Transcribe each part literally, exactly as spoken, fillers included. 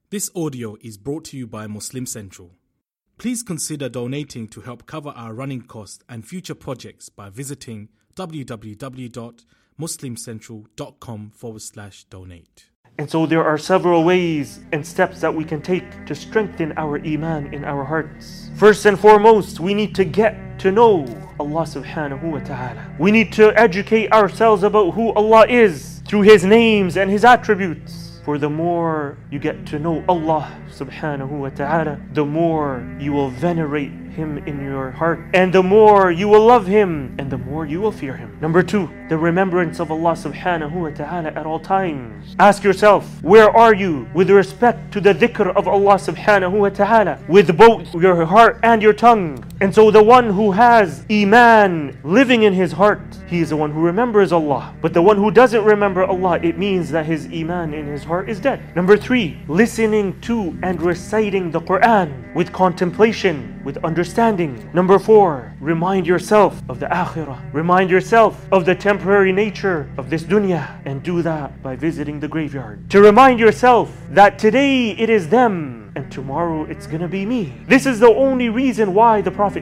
This audio is brought to you by Muslim Central. Please consider donating to help cover our running costs and future projects by visiting www.muslimcentral.com forward slash donate. And so there are several ways and steps that we can take to strengthen our iman in our hearts. First and foremost, we need to get to know Allah subhanahu wa ta'ala. We need to educate ourselves about who Allah is through His names and His attributes. For the more you get to know Allah subhanahu wa ta'ala, the more you will venerate Him in your heart, and the more you will love Him, and the more you will fear Him. Number two, the remembrance of Allah subhanahu wa ta'ala at all times. Ask yourself, where are you with respect to the dhikr of Allah subhanahu wa ta'ala, with both your heart and your tongue? And so the one who has iman living in his heart, he is the one who remembers Allah. But the one who doesn't remember Allah, it means that his iman in his heart is dead. Number three, listening to and reciting the Quran with contemplation, with understanding. Number four, remind yourself of the akhirah. Remind yourself of the temporary nature of this dunya, and do that by visiting the graveyard. To remind yourself that today it is them and tomorrow it's gonna be me. This is the only reason why the Prophet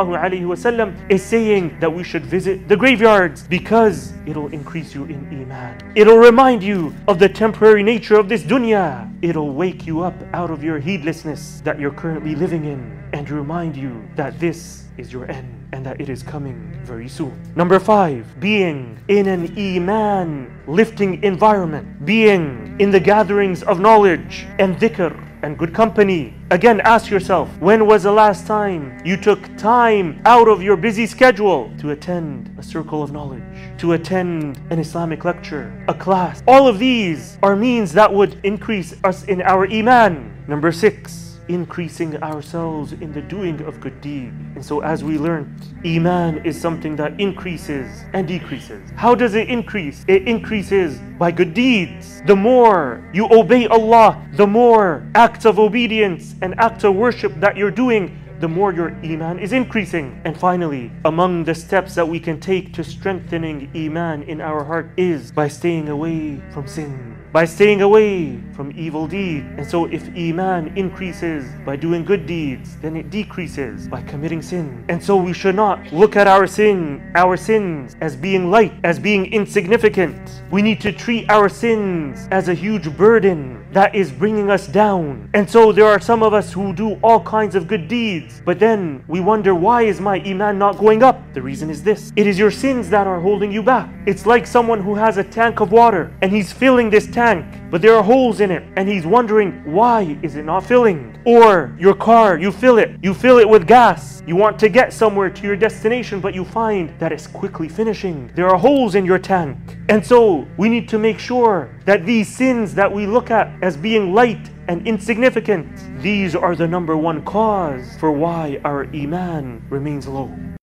ﷺ is saying that we should visit the graveyards, because it'll increase you in iman. It'll remind you of the temporary nature of this dunya. It'll wake you up out of your heedlessness that you're currently living in, and remind you that this is your end and that it is coming very soon. Number five, being in an iman lifting environment, being in the gatherings of knowledge and dhikr and good company. Again, ask yourself, when was the last time you took time out of your busy schedule to attend a circle of knowledge, to attend an Islamic lecture, a class? All of these are means that would increase us in our iman. Number six, increasing ourselves in the doing of good deeds. And so as we learned, iman is something that increases and decreases. How does it increase? It increases by good deeds. The more you obey Allah, the more acts of obedience and acts of worship that you're doing, the more your iman is increasing. And finally, among the steps that we can take to strengthening iman in our heart is by staying away from sin, by staying away from evil deeds. And so if iman increases by doing good deeds, then it decreases by committing sin. And so we should not look at our sin, our sins as being light, as being insignificant. We need to treat our sins as a huge burden that is bringing us down. And so there are some of us who do all kinds of good deeds, but then we wonder, why is my iman not going up? The reason is this: it is your sins that are holding you back. It's like someone who has a tank of water and he's filling this tank, but there are holes in it, and he's wondering, why is it not filling? Or your car, you fill it, you fill it with gas. You want to get somewhere to your destination, but you find that it's quickly finishing. There are holes in your tank. And so we need to make sure that these sins that we look at as being light and insignificant, these are the number one cause for why our iman remains low.